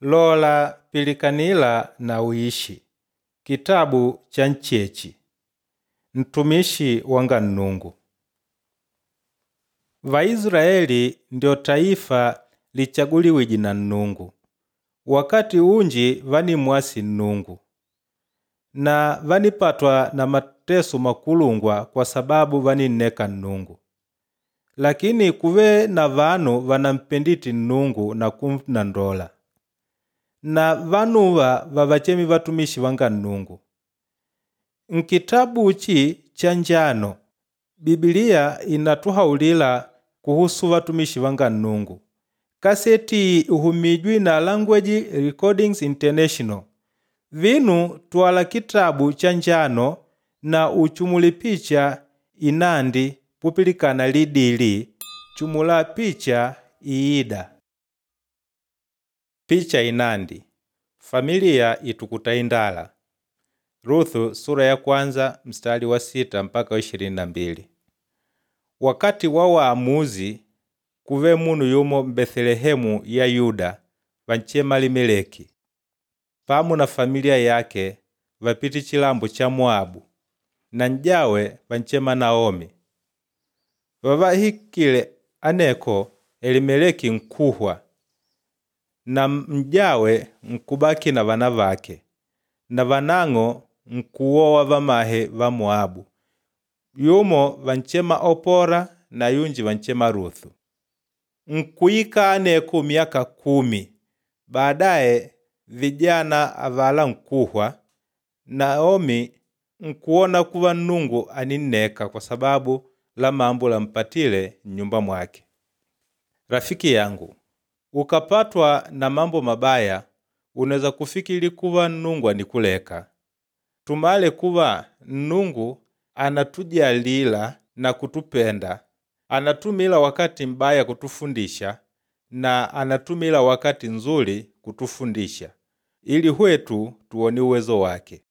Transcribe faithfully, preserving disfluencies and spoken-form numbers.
Lola pilikanila na uishi. Kitabu cha Nchechi. Mtumishi wanga Nnungu. Vaisraeli ndio taifa lichaguliwiji na Nnungu. Wakati unji vani mwasi Nnungu. Na vanipatwa na mateso makulungwa kwa sababu vani nneka Nnungu. Lakini kuve na vanu vanampenditi Nnungu na kumna ndola. Na vanuva vavachemi vatumishi wanga Nnungu. Nkitabu uchi cha njano, Biblia inatuhaulila kuhusu vatumishi wanga Nnungu. Kaseti uhumijwi na Language Recordings International. Vinu tuwala kitabu cha njano na uchumuli picha inandi pupilikana lidili chumula picha iida. Picha inandi. Familia itukuta indala. Ruthu sura ya kwanza mstari wa sita mpaka wa ishirini na mbili. Wakati wa waamuzi kuve munu yumo Bethlehemu ya Yuda vanchema Elimeleki. Pamu na familia yake vapiti chilambo cha Moabu. Na njawe vanchema Naomi. Vavahikile aneko Elimeleki nkuhwa. Na mjawe nkubaki na vana vake. Na vanango nkuowa vamahe va Moabu. Yumo vanchema Opora na yunji vanchema Ruthu. Nkuika aneko miaka kumi. Baadaye vijana avala nkuhwa. Naomi nkuona kuwa Nnungu anineka kwa sababu la mambo la mpatile nyumba mwake. Rafiki yangu, ukapatwa na mambo mabaya, unaweza kufikiri kuwa Nnungu anikuleka. Tumale kuwa Nnungu anatujalila na kutupenda. Anatumila wakati mbaya kutufundisha na anatumila wakati nzuri kutufundisha. Ili hwetu tuoni uwezo wake.